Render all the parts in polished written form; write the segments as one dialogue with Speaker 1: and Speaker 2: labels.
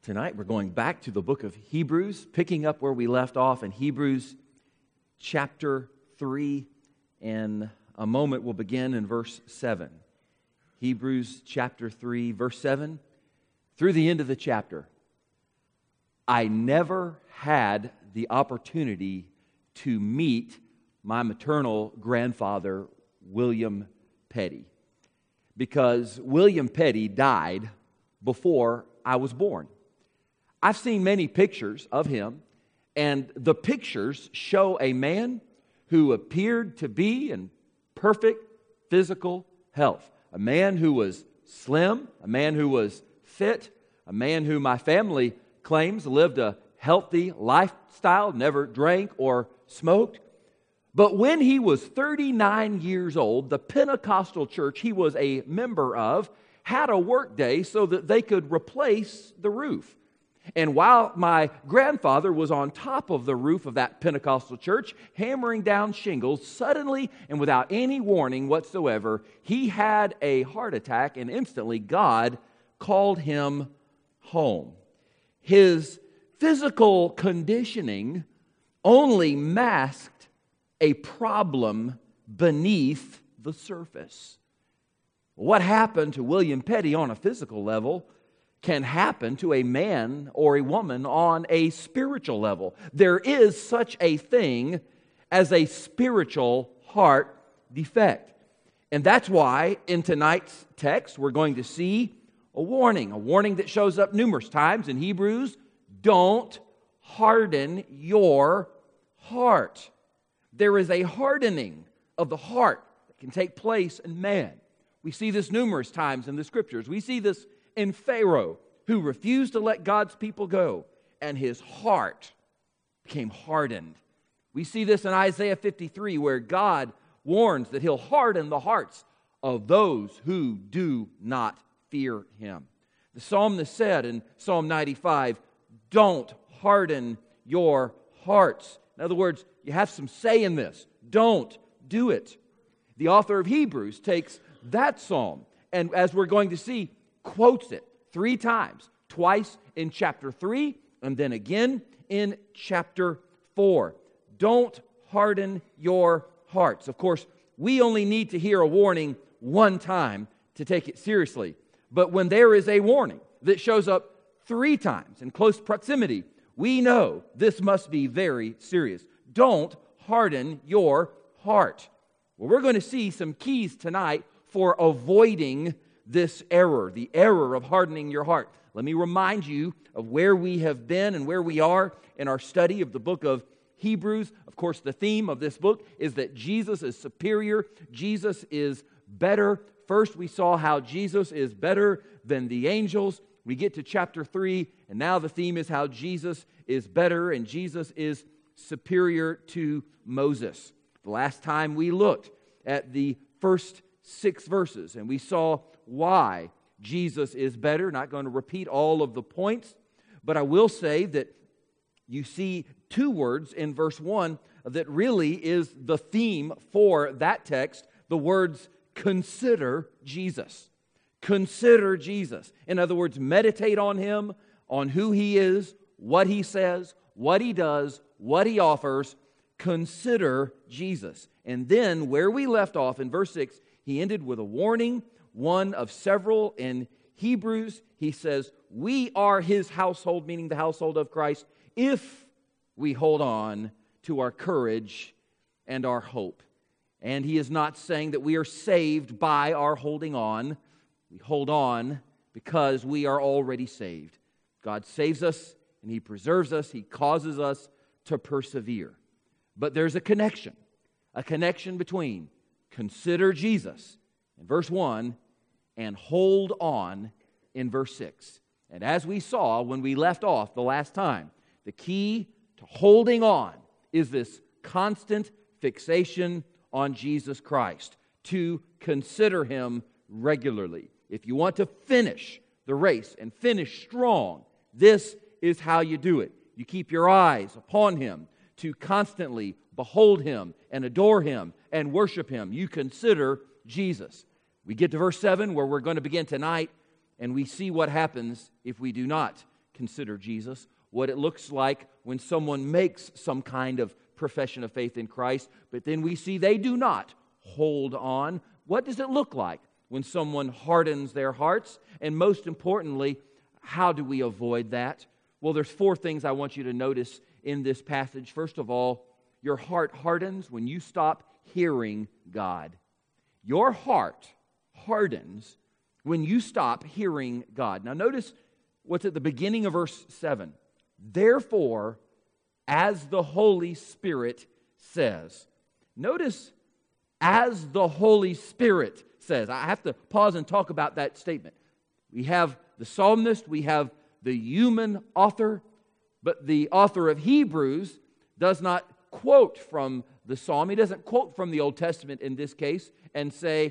Speaker 1: Tonight we're going back to the book of Hebrews, picking up where we left off in Hebrews chapter 3. In a moment we'll begin in verse 7. Hebrews chapter 3, verse 7, through the end of the chapter. I never had the opportunity to meet my maternal grandfather, William Petty, because William Petty died before I was born. I've seen many pictures of him, and the pictures show a man who appeared to be in perfect physical health. A man who was slim, a man who was fit, a man who my family claims lived a healthy lifestyle, never drank or smoked. But when he was 39 years old, the Pentecostal church he was a member of had a work day so that they could replace the roof. And while my grandfather was on top of the roof of that Pentecostal church, hammering down shingles, suddenly and without any warning whatsoever, he had a heart attack, and instantly God called him home. His physical conditioning only masked a problem beneath the surface. What happened to William Petty on a physical level can happen to a man or a woman on a spiritual level. There is such a thing as a spiritual heart defect. And that's why in tonight's text we're going to see a warning that shows up numerous times in Hebrews. Don't harden your heart. There is a hardening of the heart that can take place in man. We see this numerous times in the Scriptures. We see this in Pharaoh, who refused to let God's people go, and his heart became hardened. We see this in Isaiah 53, where God warns that he'll harden the hearts of those who do not fear him. The psalmist said in Psalm 95, don't harden your hearts. In other words, you have some say in this. Don't do it. The author of Hebrews takes that psalm, and as we're going to see, quotes it 3 times, twice in chapter 3 and then again in chapter 4. Don't harden your hearts. Of course, we only need to hear a warning one time to take it seriously. But when there is a warning that shows up 3 times in close proximity, we know this must be very serious. Don't harden your heart. Well, we're going to see some keys tonight for avoiding this error, the error of hardening your heart. Let me remind you of where we have been and where we are in our study of the book of Hebrews. Of course, the theme of this book is that Jesus is superior. Jesus is better. First, we saw how Jesus is better than the angels. We get to chapter 3, and now the theme is how Jesus is better and Jesus is superior to Moses. The last time we looked at the first 6 verses, and we saw why Jesus is better. Not going to repeat all of the points, but I will say that you see 2 words in verse 1 that really is the theme for that text. The words, consider Jesus. Consider Jesus. In other words, meditate on him, on who he is, what he says, what he does, what he offers. Consider Jesus. And then where we left off in verse 6, he ended with a warning, one of several in Hebrews. He says, we are his household, meaning the household of Christ, if we hold on to our courage and our hope. And he is not saying that we are saved by our holding on. We hold on because we are already saved. God saves us and he preserves us. He causes us to persevere. But there's a connection between consider Jesus in verse 1 and hold on in verse 6. And as we saw when we left off the last time, the key to holding on is this constant fixation on Jesus Christ, to consider him regularly. If you want to finish the race and finish strong, this is how you do it. You keep your eyes upon him, to constantly behold him and adore him and worship him. You consider Jesus. We get to verse 7 where we're going to begin tonight, and we see what happens if we do not consider Jesus, what it looks like when someone makes some kind of profession of faith in Christ, but then we see they do not hold on. What does it look like when someone hardens their hearts? And most importantly, how do we avoid that? Well, there's 4 things I want you to notice in this passage. First of all, your heart hardens when you stop hearing God. Your heart hardens when you stop hearing God. Now notice what's at the beginning of verse 7. Therefore, as the Holy Spirit says. Notice, as the Holy Spirit says. I have to pause and talk about that statement. We have the psalmist, we have the human author, but the author of Hebrews does not quote from the psalm. He doesn't quote from the Old Testament in this case and say,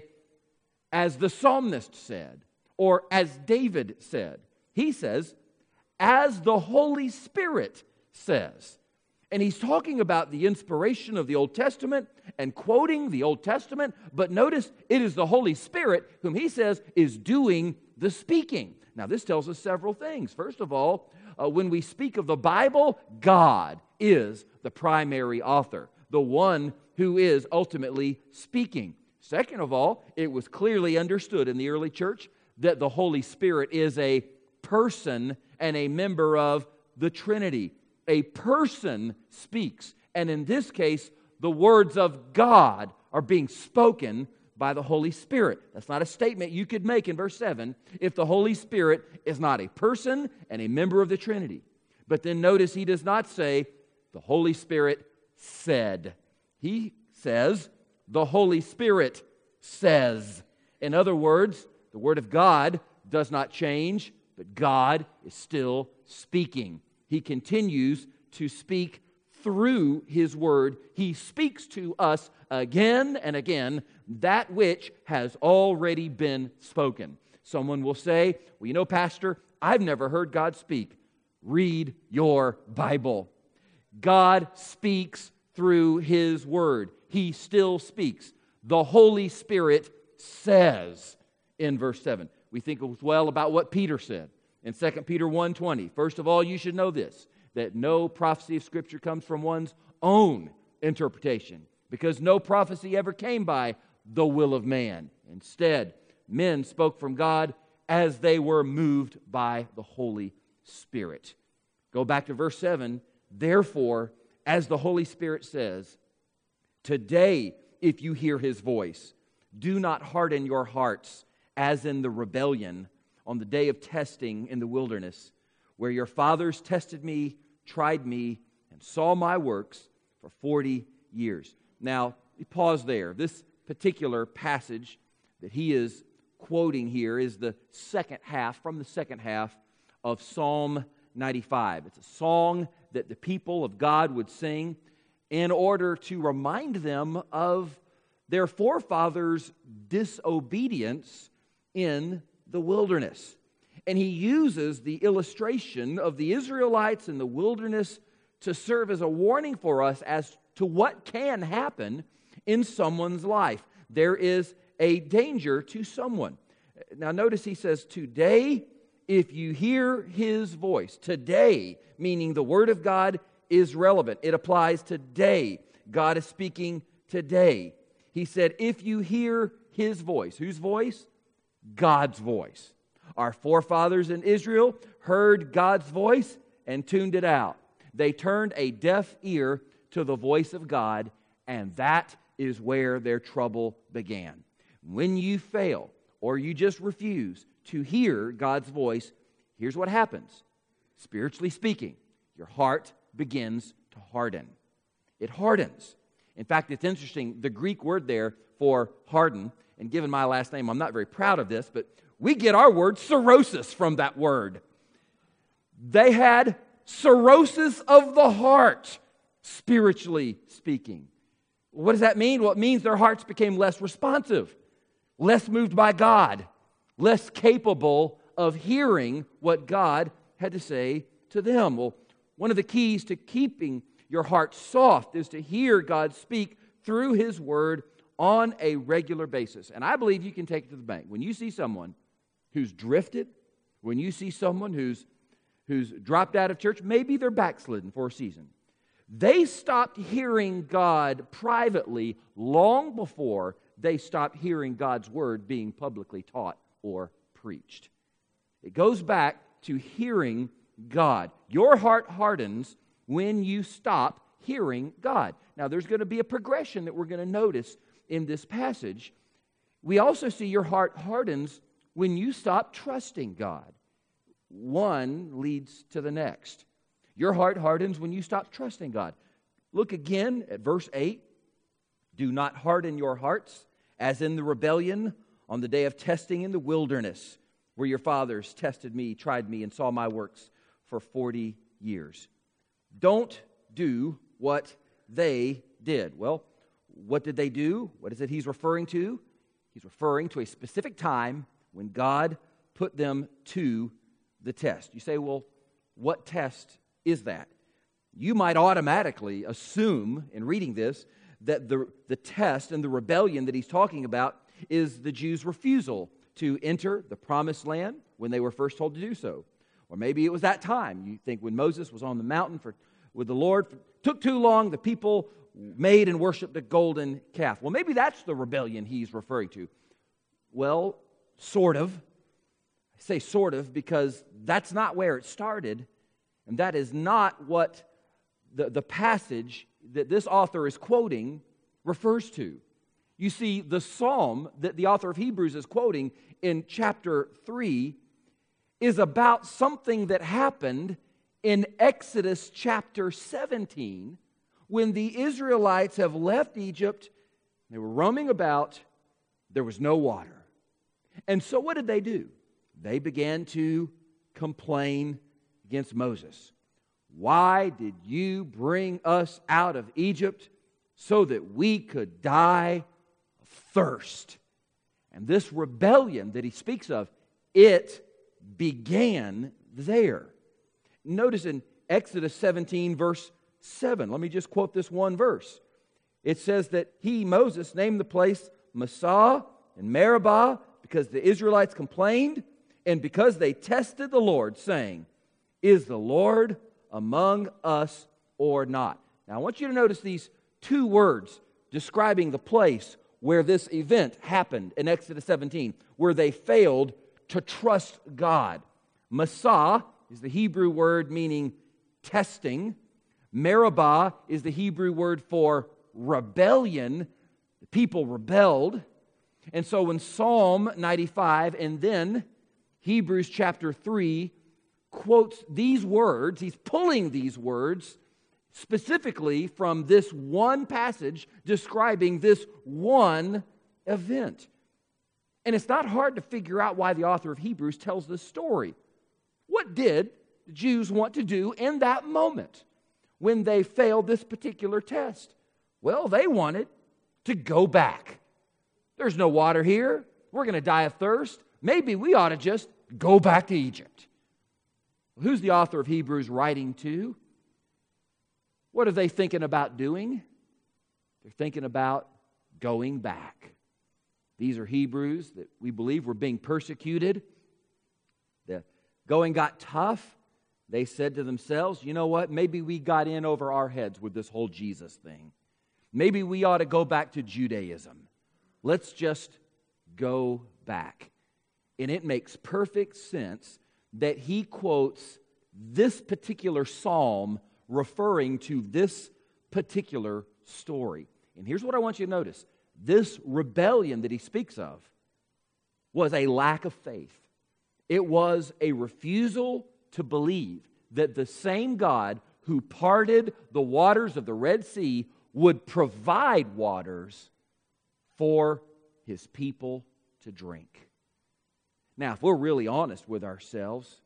Speaker 1: as the psalmist said, or as David said. He says, as the Holy Spirit says. And he's talking about the inspiration of the Old Testament and quoting the Old Testament, but notice it is the Holy Spirit whom he says is doing the speaking. Now this tells us several things. First of all, when we speak of the Bible, God is the primary author, the one who is ultimately speaking. Second of all, it was clearly understood in the early church that the Holy Spirit is a person and a member of the Trinity. A person speaks, and in this case, the words of God are being spoken by the Holy Spirit. That's not a statement you could make in verse 7 if the Holy Spirit is not a person and a member of the Trinity. But then notice he does not say, the Holy Spirit said. He says, the Holy Spirit says. In other words, the Word of God does not change, but God is still speaking. He continues to speak through His Word. He speaks to us again and again that which has already been spoken. Someone will say, well, you know, Pastor, I've never heard God speak. Read your Bible. God speaks through His Word. He still speaks. The Holy Spirit says in verse 7. We think as well about what Peter said in 2 Peter 1:20. First of all, you should know this, that no prophecy of Scripture comes from one's own interpretation, because no prophecy ever came by the will of man. Instead, men spoke from God as they were moved by the Holy Spirit. Go back to verse 7. Therefore, as the Holy Spirit says, today, if you hear His voice, do not harden your hearts as in the rebellion on the day of testing in the wilderness, where your fathers tested me, tried me, and saw my works for 40 years. Now, we pause there. This particular passage that he is quoting here is the second half, from the second half of Psalm 95. It's a song that the people of God would sing in order to remind them of their forefathers' disobedience in the wilderness. And he uses the illustration of the Israelites in the wilderness to serve as a warning for us as to what can happen in someone's life. There is a danger to someone. Now notice he says, today, if you hear His voice. Today, meaning the Word of God is relevant. It applies today. God is speaking today. He said, if you hear His voice. Whose voice? God's voice. Our forefathers in Israel heard God's voice and tuned it out. They turned a deaf ear to the voice of God, and that is where their trouble began. When you fail or you just refuse to hear God's voice, here's what happens. Spiritually speaking, your heart begins to harden. It hardens. In fact, it's interesting, the Greek word there for harden, and given my last name, I'm not very proud of this, but we get our word cirrhosis from that word. They had cirrhosis of the heart, spiritually speaking. What does that mean? Well, it means their hearts became less responsive, less moved by God, less capable of hearing what God had to say to them. Well, one of the keys to keeping your heart soft is to hear God speak through His Word on a regular basis. And I believe you can take it to the bank. When you see someone who's drifted, when you see someone who's who's dropped out of church. Maybe they're backslidden for a season. They stopped hearing God privately long before they stopped hearing God's word being publicly taught or preached. It goes back to hearing God. Your heart hardens when you stop hearing God. Now, there's going to be a progression that we're going to notice in this passage. We also see your heart hardens when you stop trusting God. One leads to the next. Your heart hardens when you stop trusting God. Look again at verse 8. Do not harden your hearts as in the rebellion on the day of testing in the wilderness, where your fathers tested me, tried me, and saw my works for 40 years. Don't do what they did. Well, what did they do? What is it he's referring to? He's referring to a specific time when God put them to the test. You say, well, what test is that? You might automatically assume in reading this that the test and the rebellion that he's talking about is the Jews' refusal to enter the promised land when they were first told to do so. Or maybe it was that time. You think when Moses was on the mountain with the Lord, took too long, the people made and worshiped a golden calf. Well, maybe that's the rebellion he's referring to. Well, sort of. I say sort of because that's not where it started, and that is not what the passage that this author is quoting refers to. You see, the psalm that the author of Hebrews is quoting in chapter 3 is about something that happened in Exodus chapter 17 when the Israelites have left Egypt. They were roaming about. There was no water. And so what did they do? They began to complain against Moses. Why did you bring us out of Egypt so that we could die of thirst? And this rebellion that he speaks of, it began there. Notice in Exodus 17, verse 7. Let me just quote this one verse. It says that he, Moses, named the place Massah and Meribah because the Israelites complained and because they tested the Lord, saying, is the Lord among us or not? Now, I want you to notice these two words describing the place where this event happened in Exodus 17, where they failed to trust God. Massah is the Hebrew word meaning testing. Meribah is the Hebrew word for rebellion. The people rebelled. And so when Psalm 95 and then Hebrews chapter 3 quotes these words, he's pulling these words specifically from this one passage describing this one event. And it's not hard to figure out why the author of Hebrews tells this story. What did the Jews want to do in that moment when they failed this particular test? Well, they wanted to go back. There's no water here. We're going to die of thirst. Maybe we ought to just go back to Egypt. Who's the author of Hebrews writing to? What are they thinking about doing? They're thinking about going back. These are Hebrews that we believe were being persecuted. The going got tough. They said to themselves, you know what? Maybe we got in over our heads with this whole Jesus thing. Maybe we ought to go back to Judaism. Let's just go back. And it makes perfect sense that he quotes this particular psalm referring to this particular story. And here's what I want you to notice. This rebellion that he speaks of was a lack of faith. It was a refusal to believe that the same God who parted the waters of the Red Sea would provide waters for his people to drink. Now, if we're really honest with ourselves,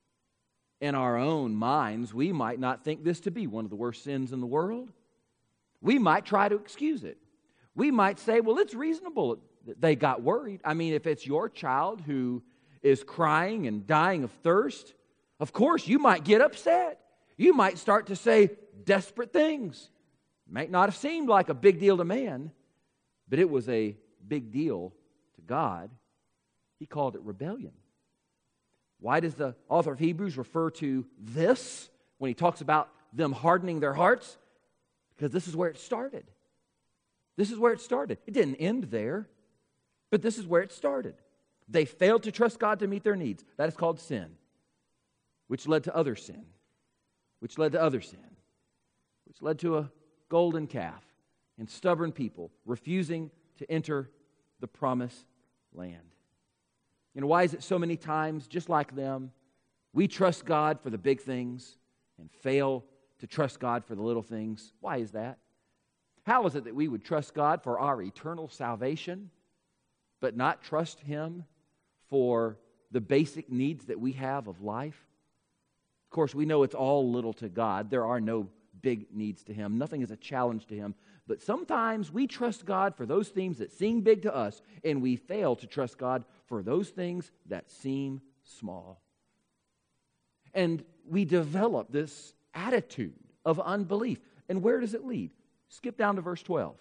Speaker 1: in our own minds, we might not think this to be one of the worst sins in the world. We might try to excuse it. We might say, well, it's reasonable that they got worried. I mean, if it's your child who is crying and dying of thirst, of course you might get upset. You might start to say desperate things. It might not have seemed like a big deal to man, but it was a big deal to God. He called it rebellion. Why does the author of Hebrews refer to this when he talks about them hardening their hearts? Because this is where it started. This is where it started. It didn't end there, but this is where it started. They failed to trust God to meet their needs. That is called sin, which led to other sin, which led to other sin, which led to a golden calf and stubborn people refusing to enter the promised land. You know, why is it so many times, just like them, we trust God for the big things and fail to trust God for the little things? Why is that? How is it that we would trust God for our eternal salvation, but not trust Him for the basic needs that we have of life? Of course, we know it's all little to God. There are no big needs to Him. Nothing is a challenge to Him. But sometimes we trust God for those things that seem big to us, and we fail to trust God for those things that seem small. And we develop this attitude of unbelief. And where does it lead? Skip down to verse 12.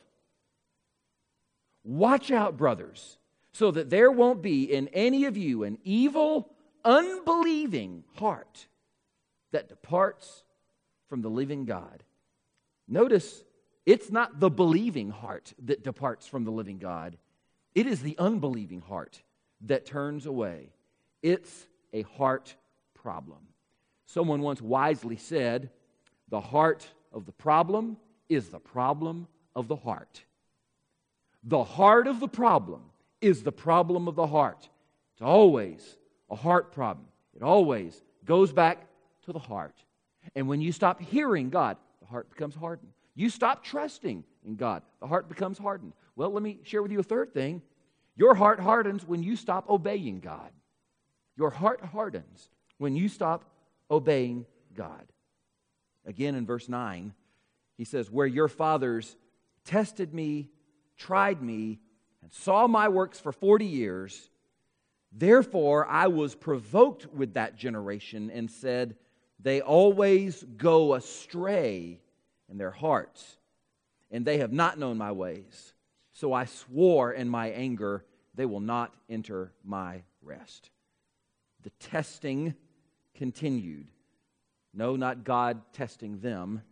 Speaker 1: Watch out, brothers, so that there won't be in any of you an evil, unbelieving heart that departs from the living God. Notice, it's not the believing heart that departs from the living God. It is the unbelieving heart that turns away. It's a heart problem. Someone once wisely said, the heart of the problem is the problem of the heart. The heart of the problem is the problem of the heart. It's always a heart problem. It always goes back to the heart. And when you stop hearing God, the heart becomes hardened. You stop trusting in God, the heart becomes hardened. Well, let me share with you a third thing. Your heart hardens when you stop obeying God. Your heart hardens when you stop obeying God. Again in verse 9, he says, where your fathers tested me, tried me, and saw my works for 40 years, therefore I was provoked with that generation and said, they always go astray in their hearts, and they have not known my ways. So I swore in my anger, they will not enter my rest. The testing continued. No, not God testing them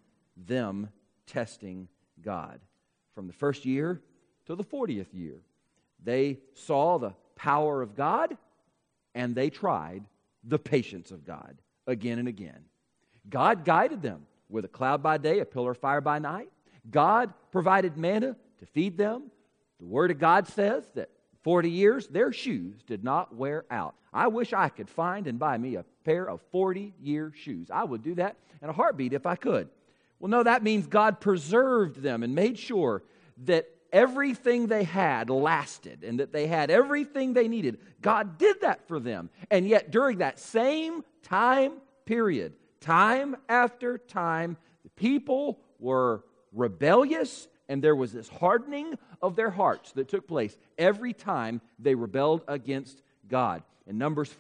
Speaker 1: testing God. From the first year to the 40th year, they saw the power of God, and they tried the patience of God again and again. God guided them with a cloud by day, a pillar of fire by night. God provided manna to feed them. The Word of God says that 40 years, their shoes did not wear out. I wish I could find and buy me a pair of 40-year shoes. I would do that in a heartbeat if I could. Well, no, that means God preserved them and made sure that everything they had lasted and that they had everything they needed. God did that for them. And yet during that same time period, time after time, the people were rebellious, and there was this hardening of their hearts that took place every time they rebelled against God. In Numbers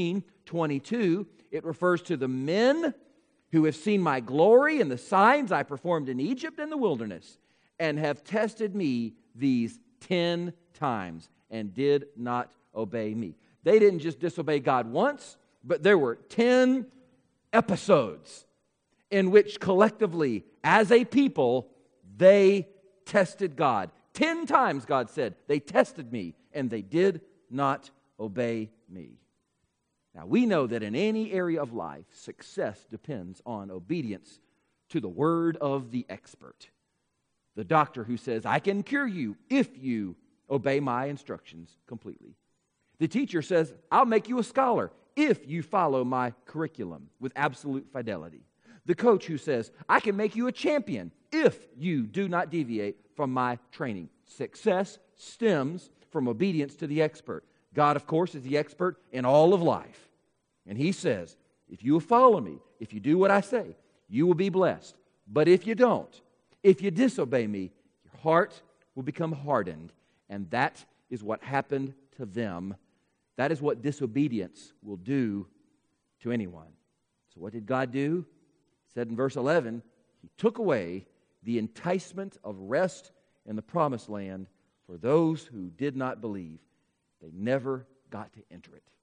Speaker 1: 14:22, it refers to the men who have seen my glory and the signs I performed in Egypt and the wilderness, and have tested me these 10 times and did not obey me. They didn't just disobey God once, but there were 10 episodes in which collectively, as a people, they tested God. 10 times, God said, they tested me, and they did not obey me. Now, we know that in any area of life, success depends on obedience to the word of the expert. The doctor who says, I can cure you if you obey my instructions completely. The teacher says, I'll make you a scholar if you follow my curriculum with absolute fidelity. The coach who says, I can make you a champion if you do not deviate from my training. Success stems from obedience to the expert. God, of course, is the expert in all of life. And He says, if you will follow me, if you do what I say, you will be blessed. But if you don't, if you disobey me, your heart will become hardened. And that is what happened to them. That is what disobedience will do to anyone. So what did God do? It said in verse 11, He took away the enticement of rest in the promised land for those who did not believe. They never got to enter it.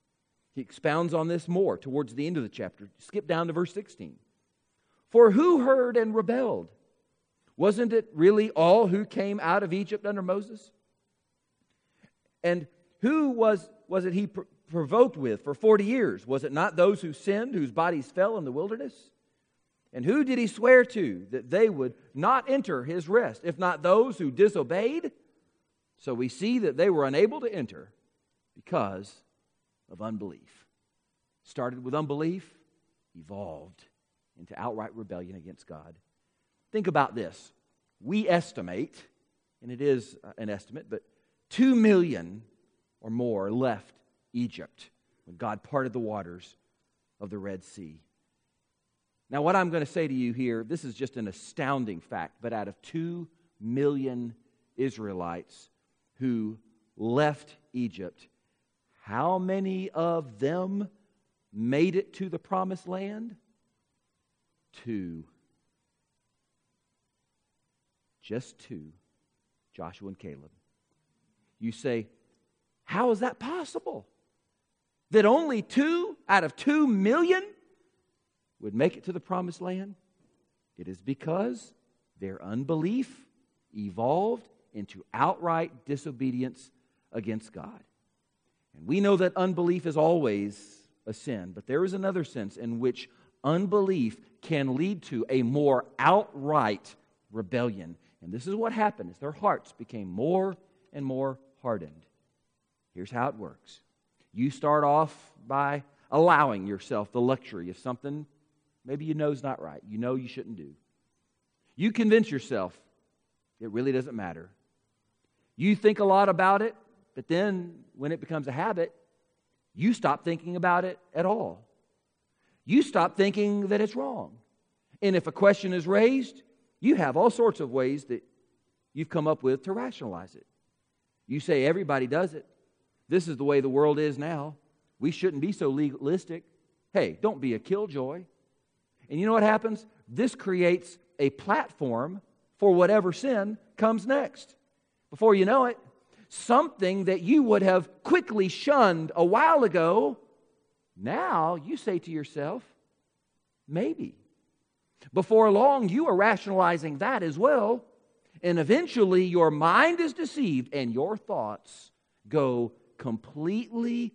Speaker 1: He expounds on this more towards the end of the chapter. Skip down to verse 16. For who heard and rebelled? Wasn't it really all who came out of Egypt under Moses? And who was it he provoked with for 40 years? Was it not those who sinned, whose bodies fell in the wilderness? And who did he swear to that they would not enter his rest, if not those who disobeyed? So we see that they were unable to enter because of unbelief. Started with unbelief, evolved into outright rebellion against God. Think about this. We estimate, and it is an estimate, but 2 million or more left Egypt when God parted the waters of the Red Sea. Now, what I'm going to say to you here, this is just an astounding fact, but out of 2 million Israelites who left Egypt, how many of them made it to the promised land? 2. Just 2. Joshua and Caleb. You say, how is that possible? That only 2 out of 2 million would make it to the promised land? It is because their unbelief evolved into outright disobedience against God. And we know that unbelief is always a sin, but there is another sense in which unbelief can lead to a more outright rebellion. And this is what happened as their hearts became more and more hardened. Here's how it works. You start off by allowing yourself the luxury of something maybe you know is not right, you know you shouldn't do. You convince yourself it really doesn't matter. You think a lot about it, but then when it becomes a habit, you stop thinking about it at all. You stop thinking that it's wrong. And if a question is raised, you have all sorts of ways that you've come up with to rationalize it. You say everybody does it. This is the way the world is now. We shouldn't be so legalistic. Hey, don't be a killjoy. And you know what happens? This creates a platform for whatever sin comes next. Before you know it, something that you would have quickly shunned a while ago, now you say to yourself, maybe. Before long, you are rationalizing that as well. And eventually, your mind is deceived and your thoughts go completely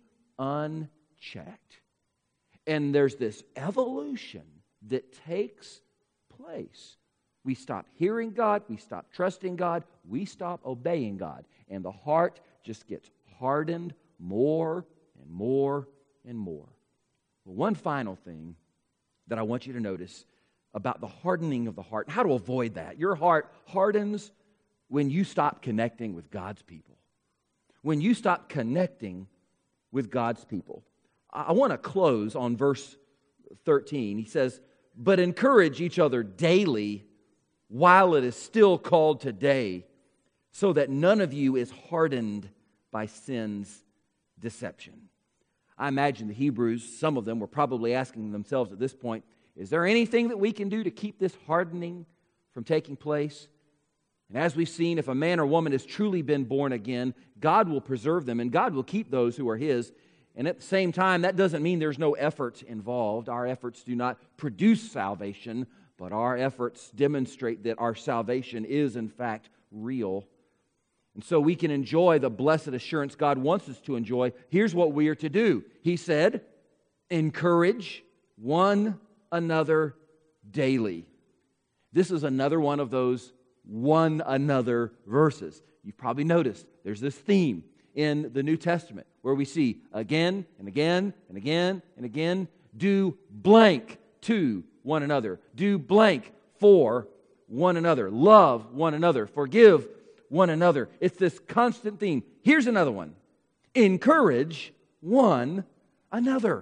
Speaker 1: unchecked. And there's this evolution that takes place. We stop hearing God, we stop trusting God, we stop obeying God. And the heart just gets hardened more and more and more. Well, one final thing that I want you to notice about the hardening of the heart, how to avoid that. Your heart hardens when you stop connecting with God's people. When you stop connecting with God's people. I want to close on verse 13. He says, but encourage each other daily while it is still called today, so that none of you is hardened by sin's deception. I imagine the Hebrews, some of them were probably asking themselves at this point, is there anything that we can do to keep this hardening from taking place? And as we've seen, if a man or woman has truly been born again, God will preserve them and God will keep those who are His. And at the same time, that doesn't mean there's no effort involved. Our efforts do not produce salvation, but our efforts demonstrate that our salvation is in fact real. And so we can enjoy the blessed assurance God wants us to enjoy. Here's what we are to do. He said, encourage one another daily. This is another one of those one another verses. You've probably noticed there's this theme in the New Testament where we see again and again and again and again, do blank to one another. Do blank for one another. Love one another. Forgive one another. It's this constant theme. Here's another one. Encourage one another.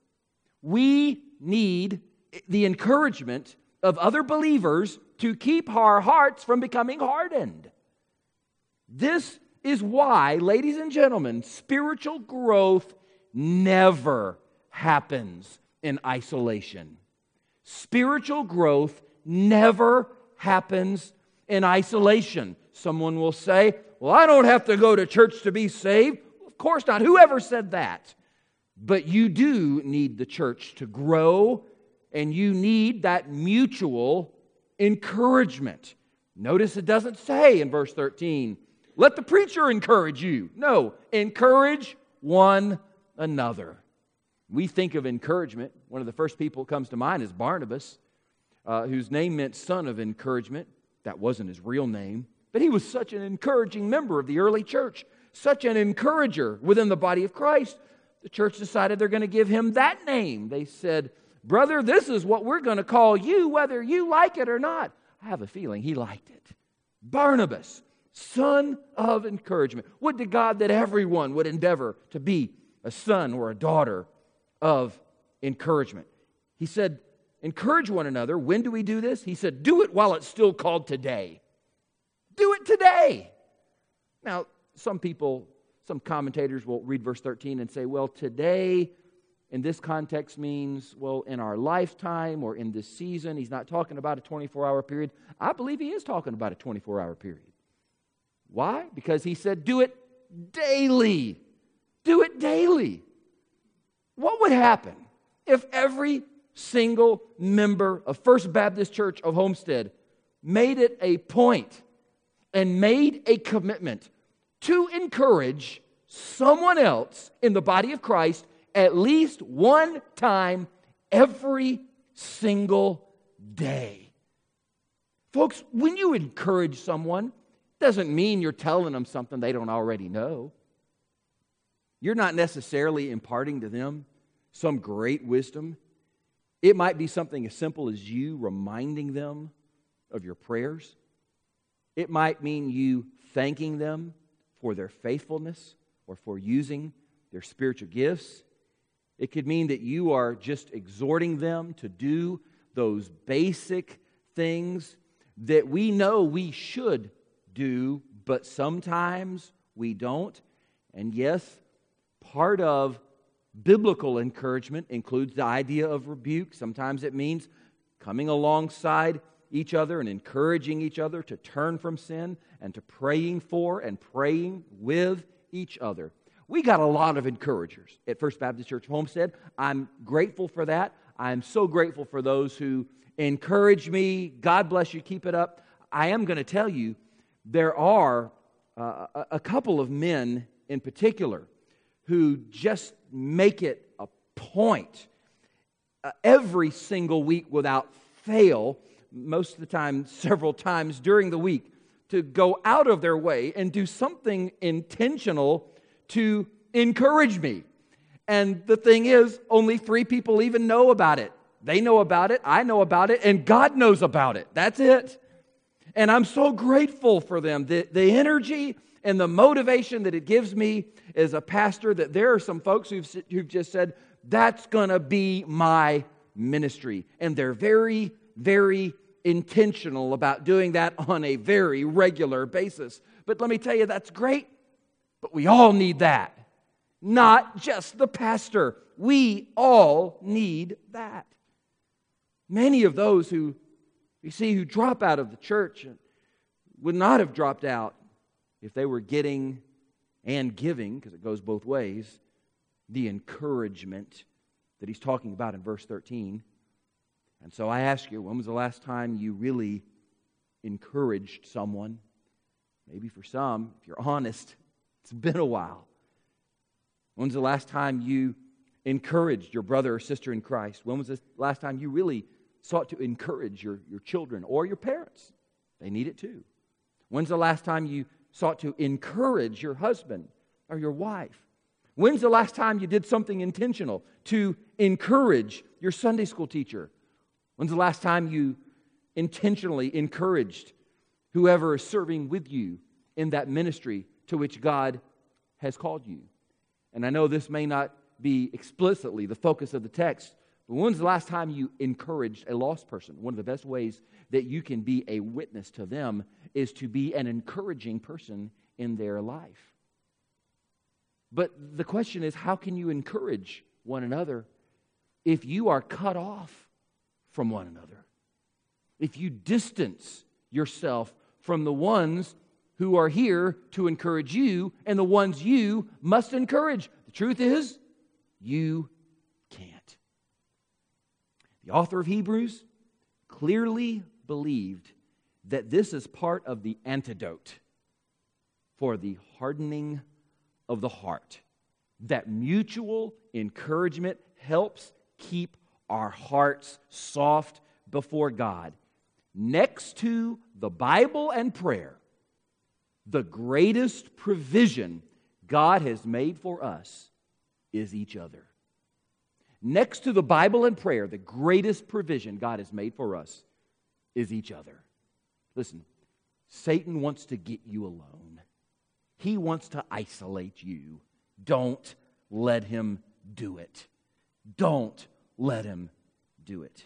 Speaker 1: We need the encouragement of other believers to keep our hearts from becoming hardened. This is why, ladies and gentlemen, spiritual growth never happens in isolation. Spiritual growth never happens in isolation. Someone will say, well, I don't have to go to church to be saved. Of course not. Whoever said that? But you do need the church to grow, and you need that mutual encouragement. Notice it doesn't say in verse 13, let the preacher encourage you. No, encourage one another. We think of encouragement. One of the first people that comes to mind is Barnabas, whose name meant son of encouragement. That wasn't his real name, but he was such an encouraging member of the early church, such an encourager within the body of Christ. The church decided they're going to give him that name. They said, brother, this is what we're going to call you, whether you like it or not. I have a feeling he liked it. Barnabas, son of encouragement. Would to God that everyone would endeavor to be a son or a daughter of encouragement. He said, encourage one another. When do we do this? He said, do it while it's still called today. Do it today. Now, some commentators will read verse 13 and say, well, today in this context means, well, in our lifetime or in this season. He's not talking about a 24-hour period. I believe he is talking about a 24-hour period. Why? Because he said, do it daily. Do it daily. What would happen if every single member of First Baptist Church of Homestead made it a point and made a commitment to encourage someone else in the body of Christ at least one time every single day? Folks, when you encourage someone, it doesn't mean you're telling them something they don't already know. You're not necessarily imparting to them some great wisdom. It might be something as simple as you reminding them of your prayers. It might mean you thanking them for their faithfulness or for using their spiritual gifts. It could mean that you are just exhorting them to do those basic things that we know we should do, but sometimes we don't. And yes, part of biblical encouragement includes the idea of rebuke. Sometimes it means coming alongside each other and encouraging each other to turn from sin and to praying for and praying with each other. We got a lot of encouragers at First Baptist Church of Homestead. I'm grateful for that. I'm so grateful for those who encourage me. God bless you. Keep it up. I am going to tell you, there are a couple of men in particular who just make it a point every single week without fail, most of the time, several times during the week, to go out of their way and do something intentional to encourage me. And the thing is, only 3 people even know about it. They know about it, I know about it, and God knows about it. That's it. And I'm so grateful for them. The energy and the motivation that it gives me as a pastor, that there are some folks who've just said, that's going to be my ministry. And they're very, very intentional about doing that on a very regular basis. But let me tell you, that's great. But we all need that. Not just the pastor. We all need that. Many of those who drop out of the church would not have dropped out if they were getting and giving, because it goes both ways, the encouragement that he's talking about in verse 13. And so I ask you, when was the last time you really encouraged someone? Maybe for some, if you're honest, it's been a while. When's the last time you encouraged your brother or sister in Christ? When was the last time you really sought to encourage your children or your parents? They need it too. When's the last time you sought to encourage your husband or your wife? When's the last time you did something intentional to encourage your Sunday school teacher? When's the last time you intentionally encouraged whoever is serving with you in that ministry to which God has called you? And I know this may not be explicitly the focus of the text, but when's the last time you encouraged a lost person? One of the best ways that you can be a witness to them is to be an encouraging person in their life. But the question is, how can you encourage one another if you are cut off from one another? If you distance yourself from the ones who are here to encourage you and the ones you must encourage. The truth is, You can't. The author of Hebrews clearly believed that this is part of the antidote for the hardening of the heart. That mutual encouragement helps keep our hearts soft before God. Next to the Bible and prayer, the greatest provision God has made for us is each other. Next to the Bible and prayer, the greatest provision God has made for us is each other. Listen, Satan wants to get you alone. He wants to isolate you. Don't let him do it. Don't let him do it.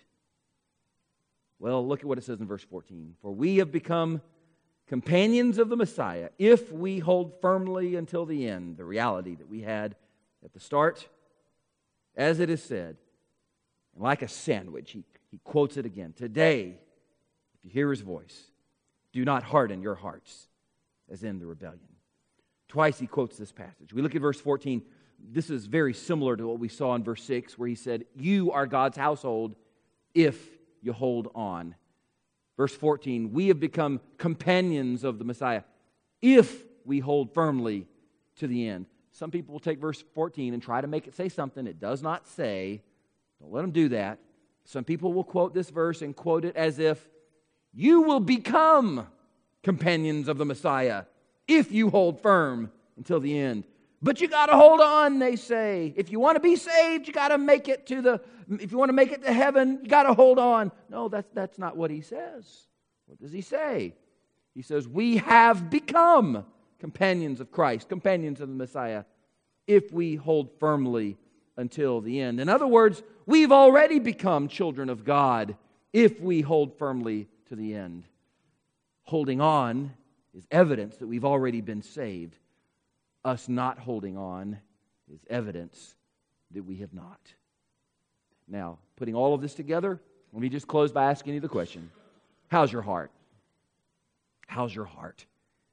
Speaker 1: Well, look at what it says in verse 14. For we have become companions of the Messiah if we hold firmly until the end the reality that we had at the start. As it is said, like a sandwich, he quotes it again. Today, if you hear his voice, do not harden your hearts as in the rebellion. Twice he quotes this passage. We look at verse 14. This is very similar to what we saw in verse 6, where he said, you are God's household if you hold on. Verse 14, we have become companions of the Messiah if we hold firmly to the end. Some people will take verse 14 and try to make it say something it does not say. Don't let them do that. Some people will quote this verse and quote it as if you will become companions of the Messiah if you hold firm until the end. But you got to hold on, they say. If you want to be saved, you got to make it if you want to make it to heaven, you got to hold on. No, that's not what he says. What does he say? He says, we have become companions of Christ, companions of the Messiah, if we hold firmly until the end. In other words, we've already become children of God if we hold firmly to the end. Holding on is evidence that we've already been saved. Us not holding on is evidence that we have not. Now, putting all of this together, let me just close by asking you the question. How's your heart? How's your heart?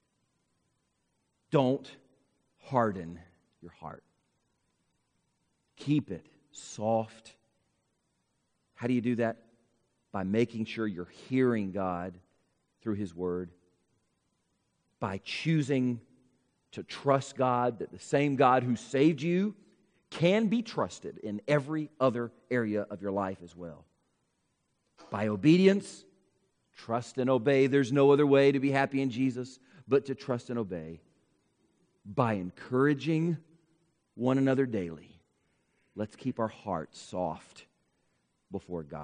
Speaker 1: Don't harden your heart. Keep it soft. How do you do that? By making sure you're hearing God through His Word. By choosing to trust God, that the same God who saved you can be trusted in every other area of your life as well. By obedience, trust and obey. There's no other way to be happy in Jesus but to trust and obey. By encouraging one another daily, let's keep our hearts soft before God.